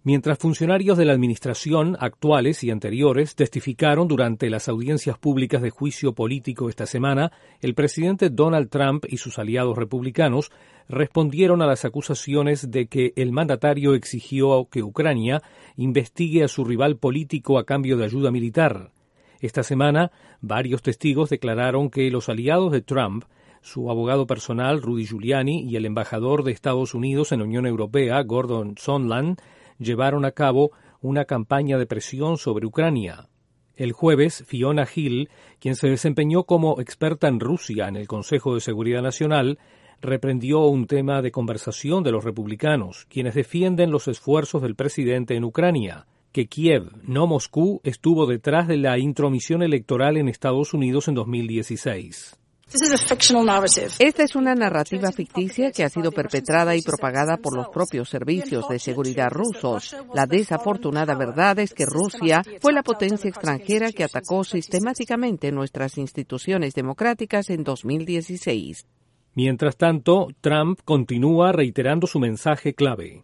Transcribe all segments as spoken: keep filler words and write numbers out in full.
Mientras funcionarios de la administración, actuales y anteriores, testificaron durante las audiencias públicas de juicio político esta semana, el presidente Donald Trump y sus aliados republicanos respondieron a las acusaciones de que el mandatario exigió que Ucrania investigue a su rival político a cambio de ayuda militar. Esta semana, varios testigos declararon que los aliados de Trump, su abogado personal Rudy Giuliani y el embajador de Estados Unidos en la Unión Europea, Gordon Sondland, llevaron a cabo una campaña de presión sobre Ucrania. El jueves, Fiona Hill, quien se desempeñó como experta en Rusia en el Consejo de Seguridad Nacional, reprendió un tema de conversación de los republicanos, quienes defienden los esfuerzos del presidente en Ucrania, que Kiev, no Moscú, estuvo detrás de la intromisión electoral en Estados Unidos en dos mil dieciséis. Esta es una narrativa ficticia que ha sido perpetrada y propagada por los propios servicios de seguridad rusos. La desafortunada verdad es que Rusia fue la potencia extranjera que atacó sistemáticamente nuestras instituciones democráticas en dos mil dieciséis. Mientras tanto, Trump continúa reiterando su mensaje clave.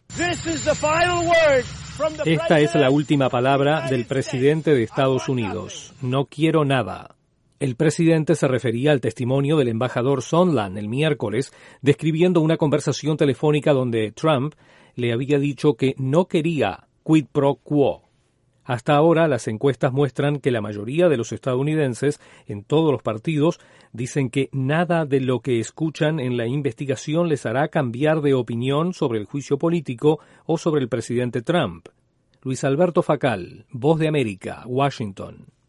Esta es la última palabra del presidente de Estados Unidos. No quiero nada. El presidente se refería al testimonio del embajador Sondland el miércoles, describiendo una conversación telefónica donde Trump le había dicho que no quería quid pro quo. Hasta ahora, las encuestas muestran que la mayoría de los estadounidenses, en todos los partidos, dicen que nada de lo que escuchan en la investigación les hará cambiar de opinión sobre el juicio político o sobre el presidente Trump. Luis Alberto Facal, Voz de América, Washington.